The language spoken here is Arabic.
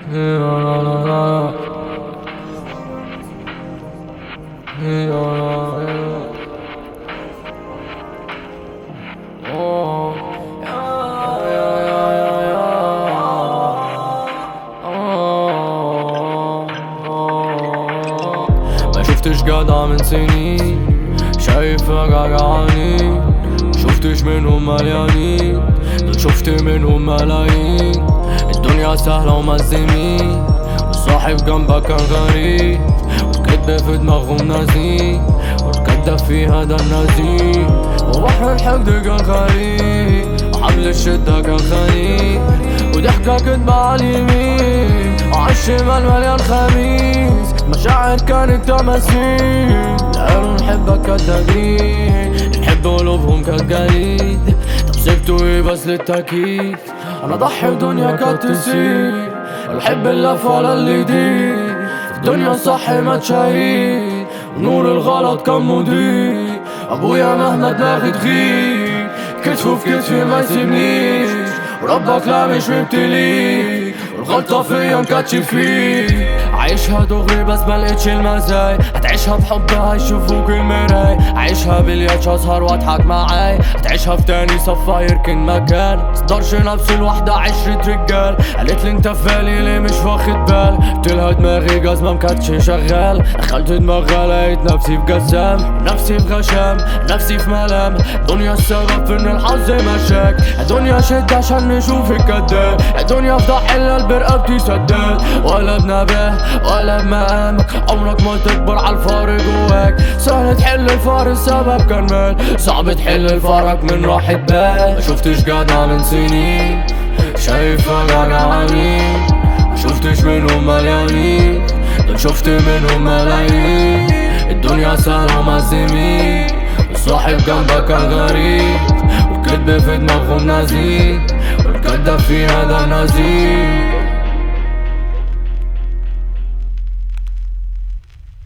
ما شفتش جدع من سنين، شايفك عجعاني. شفتش منهم مليانين، دول شفت منهم ملايين. الدنيا سهلة ومزمين، والصاحب جنبك كان غريب، والكدب في دماغهم نازين، والكدب فيها ده النزيل. وبحر الحقد كان غريب، وحبل الشدة كان خنيق، وضحكة كدبة عاليمين، وعالشمال مليان خميس. مشاعر كانت تماثيل، قالوا نحبك كالدليل، نحب قلوبهم كالجليد. طب سبتوا ايه بس للتكييف؟ انا ضحي ودنيا كانت تسيب، الحب اللف ولا اللي يدير. الدنيا صح ما تشهيد، ونور الغلط كان مضيء. ابويا مهما دماغي تغيب، كتفه في كتفي ما يسيبنيش، وربك لا مش مبتليك، والغلطة فيا مكانتش فيك. عايشها دغري بس ملقتش المزاي، هتعيشها بحبها يشوفوك المراي. عايشها بالياتش اسهر واضحك معاي، هتعيشها في تاني صفا يركن مكان. مصدرش نفس الوحدة 10 رجال، قالتلي انت في بالي ليه مش واخد بال. قلتلها دماغي جزمة مكانتش شغال، دخلت دماغها لقيت نفسي في جسام، نفسي في غشام، نفسي في ملام. دنيا السبب في ان الحظ مشاك، دنيا شد عشان نشوفك كداب. الدنيا فضح الا برقبتي سداد، ولا بنباه ولا بمقامك. عمرك ما تكبر عالفار جواك، سهل تحل الفار السبب كان مال، صعب تحل الفرق من راحة بال. ما شفتش جدع من سنين، شايفك عجعانين. ما شفتش منهم مليانين، دول شفت منهم ملايين. الدنيا سهلة ومزمين، والصاحب جنبك كان غريب، والكدب في دماغهم نزيد، والكدب فيها ده نزيد.